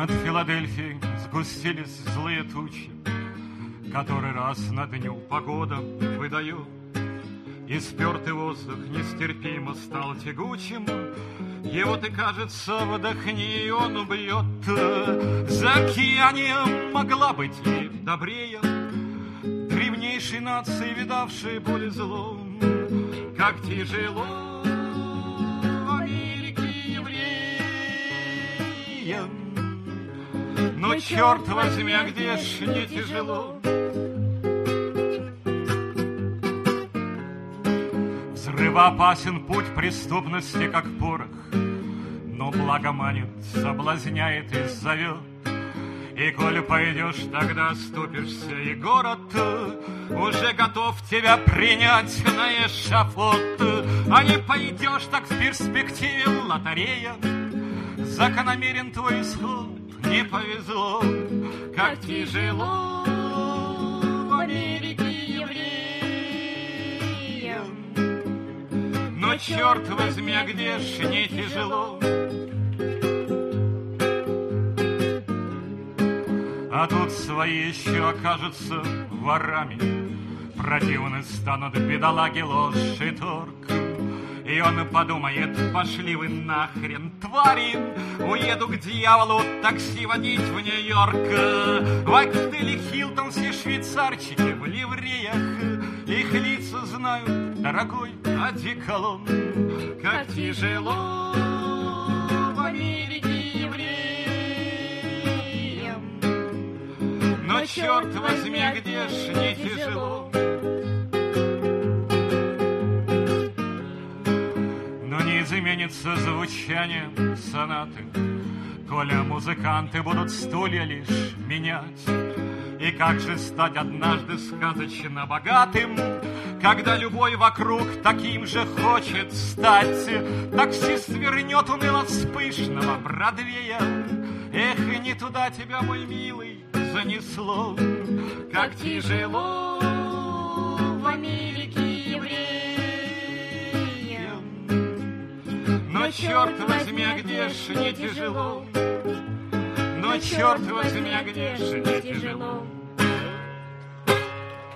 Над Филадельфией сгустились злые тучи, который раз на дню погода выдает, и спертый воздух нестерпимо стал тягучим. Его ты, кажется, вдохни, и он убьет. Заокеания могла быть и добрее, древнейшей нации, видавшей боль и зло. Как тяжело в Америке евреям, но, черт возьми, а где ж не тяжело? Взрывоопасен путь преступности, как порох, но благо манит, соблазняет и зовет. И коль пойдешь, тогда оступишься, и город уже готов тебя принять на эшафот. А не пойдешь, так в перспективе лотерея, закономерен твой исход. Не повезло, как тяжело в Америке евреям, но, черт возьми, а где ж не тяжело? А тут свои еще окажутся ворами, противны станут бедолаги, ложь и торг. И он подумает: пошли вы нахрен, твари, уеду к дьяволу такси водить в Нью-Йорк. В отеле Хилтон все швейцарчики в ливреях, их лица знают, дорогой одеколон. Как тяжело в Америке евреям, но, черт возьми, а где ж не тяжело? Изменится звучание сонаты, коля музыканты будут стулья лишь менять. И как же стать однажды сказочно богатым, когда любой вокруг таким же хочет стать? Таксист свернет уныло с пышного Бродвея. Эх, и не туда тебя, мой милый, занесло. Как тяжело в Америке евреям, но, черт возьми, а где ж не тяжело? Но, черт возьми, а где ж не тяжело?